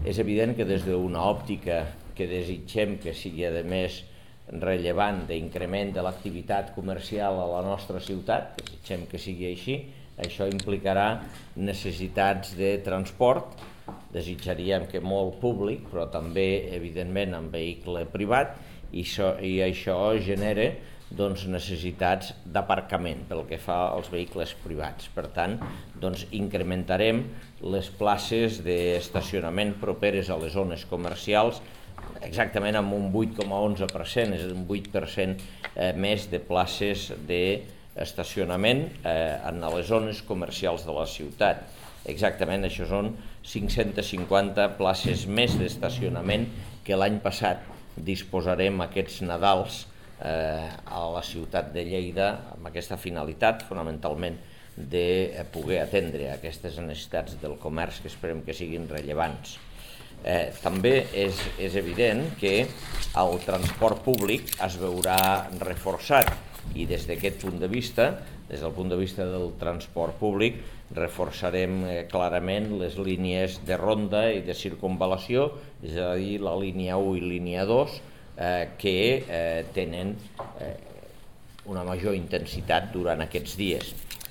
És evident que des d'una òptica que desitgem que sigui a més rellevant d'increment de l'activitat comercial a la nostra ciutat, desitgem que sigui així, això implicarà necessitats de transport, desitjaríem que molt públic, però també evidentment en vehicle privat, i això genera necessitats d'aparcament pel que fa als vehicles privats. Per tant, incrementarem les places d'estacionament properes a les zones comercials exactament amb un 8,11%, és un 8% més de places d'estacionament en les zones comercials de la ciutat. Exactament, això són 550 places més d'estacionament que l'any passat disposarem aquests Nadals a la ciutat de Lleida amb aquesta finalitat, fonamentalment de poder atendre aquestes necessitats del comerç que esperem que siguin rellevants. També és evident que el transport públic es veurà reforçat i des d'aquest punt de vista, des del punt de vista del transport públic, reforçarem clarament les línies de ronda i de circunvalació, és a dir, la línia 1 i línia 2, que tenen una major intensitat durant aquests dies.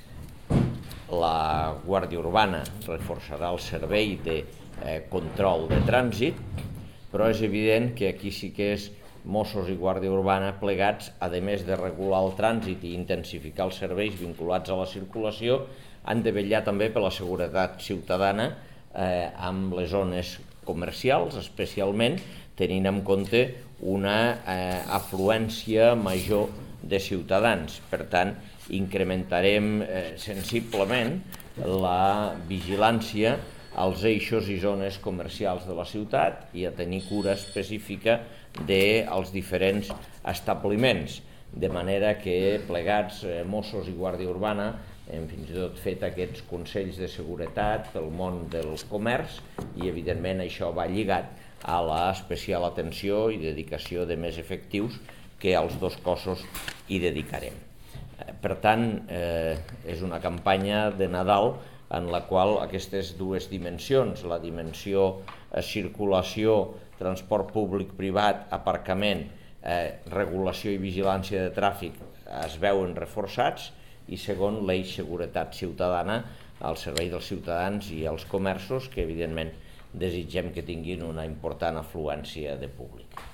La Guàrdia Urbana reforçarà el servei de control de trànsit, però és evident que aquí sí que és Mossos i Guàrdia Urbana plegats, a més de regular el trànsit i intensificar els serveis vinculats a la circulació, han de vetllar també per la seguretat ciutadana amb les zones comercials, especialment tenint en compte una afluència major de ciutadans. Per tant, incrementarem sensiblement la vigilància als eixos i zones comercials de la ciutat i a tenir cura específica dels diferents establiments, de manera que plegats Mossos i Guàrdia Urbana hem fins i tot fet aquests consells de seguretat pel món del comerç i evidentment això va lligat a l'especial atenció i dedicació de més efectius que als dos cossos hi dedicarem. Per tant, és una campanya de Nadal en la qual aquestes dues dimensions, la dimensió circulació, transport públic-privat, aparcament, regulació i vigilància de tràfic es veuen reforçats i segon, l'eix seguretat ciutadana al servei dels ciutadans i els comerços que evidentment desitgem que tinguin una important afluència de públic.